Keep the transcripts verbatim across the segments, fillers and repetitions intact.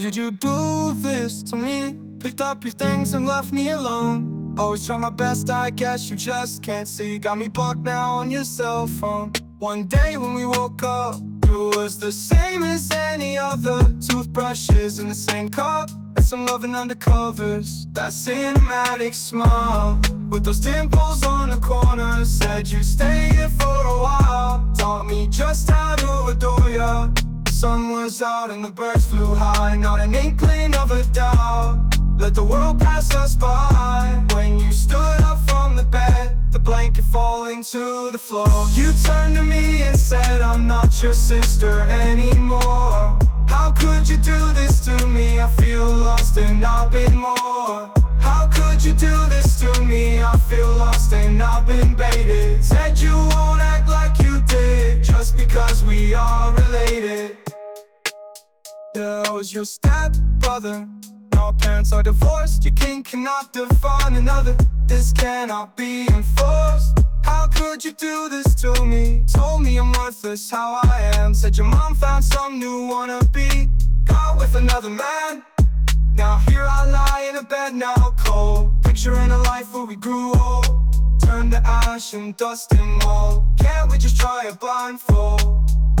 Did you do this to me? Picked up your things and left me alone. Always try my best, I guess you just can't see. Got me blocked now on your cell phone. One day when we woke up, it was the same as any other. Toothbrushes in the same cup, and some loving under covers. That cinematic smile with those dimples on the corner. Said you'd stay here for a while. Taught me just how to adore ya. The sun was out and the birds flew high. Not an inkling of a doubt. Let the world pass us by. When you stood up from the bed, the blanket falling to the floor, you turned to me and said, I'm not your sister anymore. How could you do this to me? I feel lost and not been more. How could you do this to me? I feel lost and not been baited. Said you won't act like you did, just because we are related. Yeah, I was your stepbrother. Our parents are divorced. Your king cannot define another. This cannot be enforced. How could you do this to me? Told me I'm worthless, how I am. Said your mom found some new wannabe. Got with another man. Now here I lie in a bed now cold, picturing a life where we grew old. Turned to ash and dust and mold. Can't we just try a blindfold?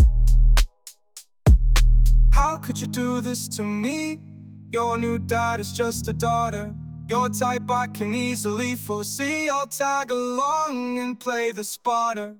How could you do this to me? Your new dad is just a daughter. Your type I can easily foresee. I'll tag along and play the spotter.